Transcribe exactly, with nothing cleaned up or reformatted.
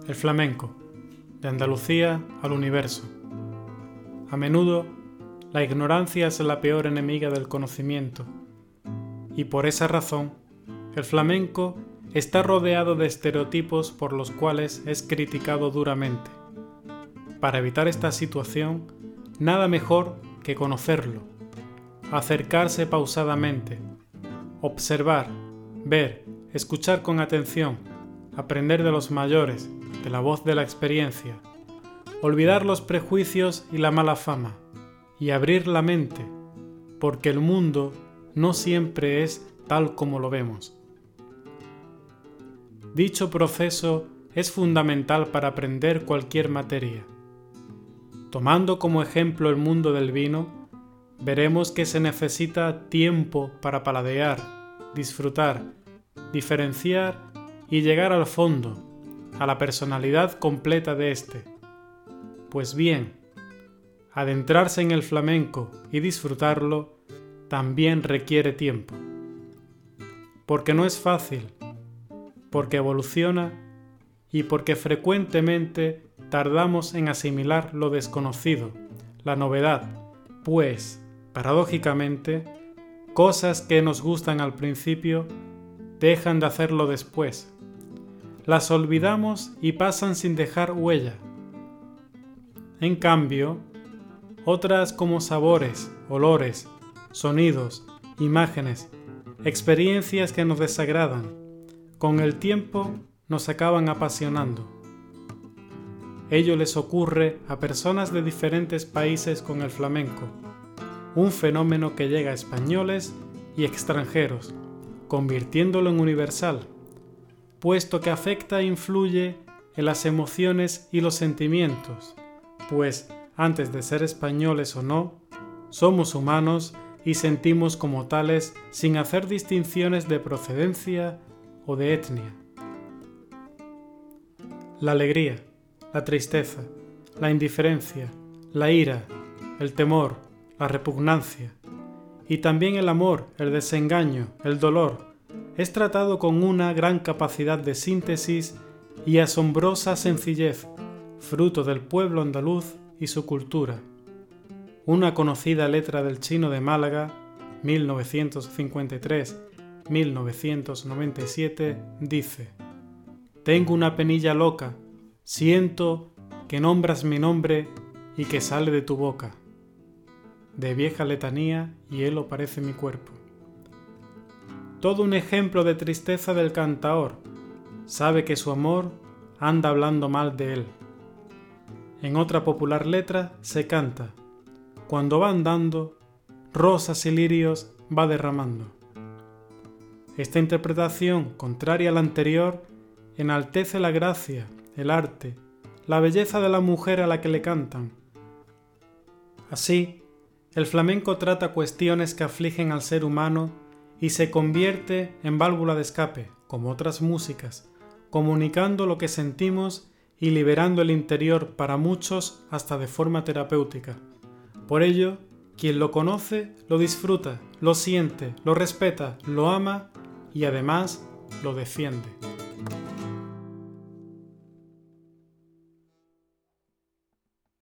El flamenco, de Andalucía al universo. A menudo, la ignorancia es la peor enemiga del conocimiento, y por esa razón, el flamenco está rodeado de estereotipos por los cuales es criticado duramente. Para evitar esta situación, nada mejor que conocerlo, acercarse pausadamente, observar, ver, escuchar con atención, aprender de los mayores, de la voz de la experiencia, olvidar los prejuicios y la mala fama, y abrir la mente, porque el mundo no siempre es tal como lo vemos. Dicho proceso es fundamental para aprender cualquier materia. Tomando como ejemplo el mundo del vino, veremos que se necesita tiempo para paladear, disfrutar, diferenciar y llegar al fondo, a la personalidad completa de éste. Pues bien, adentrarse en el flamenco y disfrutarlo también requiere tiempo. Porque no es fácil, porque evoluciona y porque frecuentemente tardamos en asimilar lo desconocido, la novedad, pues, paradójicamente, cosas que nos gustan al principio dejan de hacerlo después. Las olvidamos y pasan sin dejar huella. En cambio, otras como sabores, olores, sonidos, imágenes, experiencias que nos desagradan, con el tiempo nos acaban apasionando. Ello les ocurre a personas de diferentes países con el flamenco, un fenómeno que llega a españoles y extranjeros, convirtiéndolo en universal, puesto que afecta e influye en las emociones y los sentimientos, pues antes de ser españoles o no, somos humanos y sentimos como tales sin hacer distinciones de procedencia o de etnia. La alegría, la tristeza, la indiferencia, la ira, el temor, la repugnancia, y también el amor, el desengaño, el dolor, es tratado con una gran capacidad de síntesis y asombrosa sencillez, fruto del pueblo andaluz y su cultura. Una conocida letra del Chino de Málaga, mil novecientos cincuenta y tres a mil novecientos noventa y siete, dice: «Tengo una penilla loca, siento que nombras mi nombre y que sale de tu boca. De vieja letanía hielo parece mi cuerpo». Todo un ejemplo de tristeza del cantaor, sabe que su amor anda hablando mal de él. En otra popular letra se canta: «Cuando va andando, rosas y lirios va derramando». Esta interpretación, contraria a la anterior, enaltece la gracia, el arte, la belleza de la mujer a la que le cantan. Así, el flamenco trata cuestiones que afligen al ser humano y se convierte en válvula de escape, como otras músicas, comunicando lo que sentimos y liberando el interior para muchos hasta de forma terapéutica. Por ello, quien lo conoce, lo disfruta, lo siente, lo respeta, lo ama y además lo defiende.